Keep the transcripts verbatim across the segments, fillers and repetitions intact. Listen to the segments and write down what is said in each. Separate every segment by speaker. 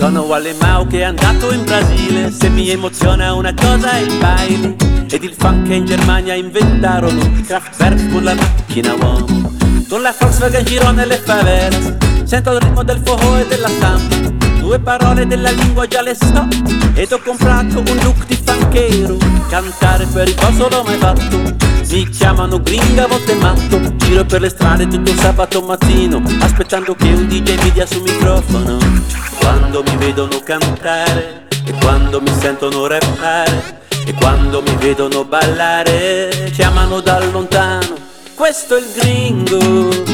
Speaker 1: Sono Alemao che è andato in Brasile. Se mi emoziona una cosa è il baile ed il funk che in Germania inventarono i Kraftwerk con la macchina uomo. Con la Volkswagen giro nelle favela, sento il ritmo del foho e della samba. Due parole della lingua già le so ed ho comprato un look di funkero. Cantare per il posto l'ho mai fatto. Mi chiamano gringa, a volte matto. Giro per le strade tutto il sabato mattino, aspettando che un D J mi dia sul microfono. Quando mi vedono cantare e quando mi sentono rappare e quando mi vedono ballare, chiamano da lontano: questo è il gringo.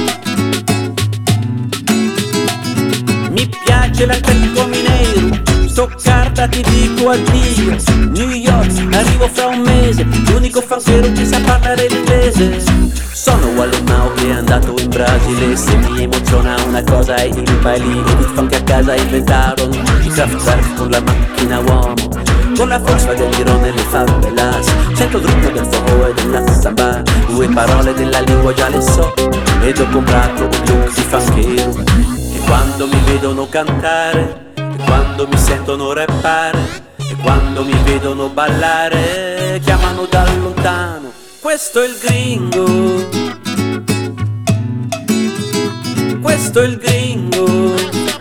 Speaker 1: Mi piace l'Atletico Mineiro, Stoccarda ti dico addio. New York, arrivo fra un mese, l'unico funkero che sa parlare l'inglese. Sono Alemao che è andato in Brasile. Se mi emoziona una cosa è il baile ed il funk a casa inventarono i Kraftwerk con la macchina uomo. Con la Volkswagen giro nelle favelas, sento il ritmo del foho e della samba. Due parole della lingua già le so ed ho comprato un look di funkero. E quando mi vedono cantare e quando mi sentono rappare e quando mi vedono ballare, chiamano da lontano: questo è il gringo. Questo è il gringo.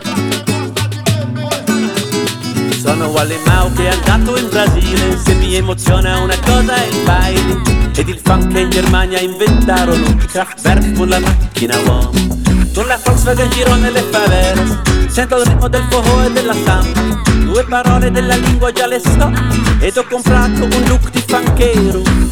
Speaker 1: Sono Alemao che è andato in Brasile. Se mi emoziona una cosa è il baile ed il funk che in Germania inventarono i Kraftwerk con la macchina uomo. Con la Volkswagen giro nelle favela, sento il ritmo del foho e della samba. Due parole della lingua già le so ed ho comprato un look di funkero.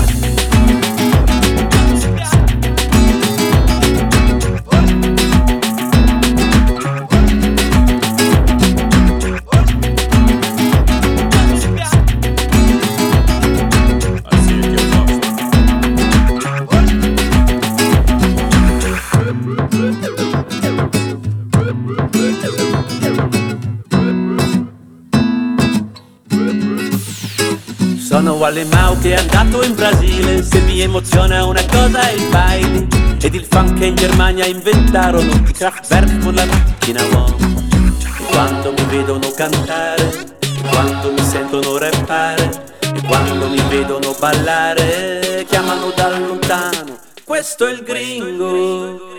Speaker 1: Sono Alemao che è andato in Brasile. Se mi emoziona una cosa è il baile ed il funk che in Germania inventarono i Kraftwerk con la macchina uomo. E quando mi vedono cantare e quando mi sentono rappare e quando mi vedono ballare, chiamano da lontano: questo è il gringo.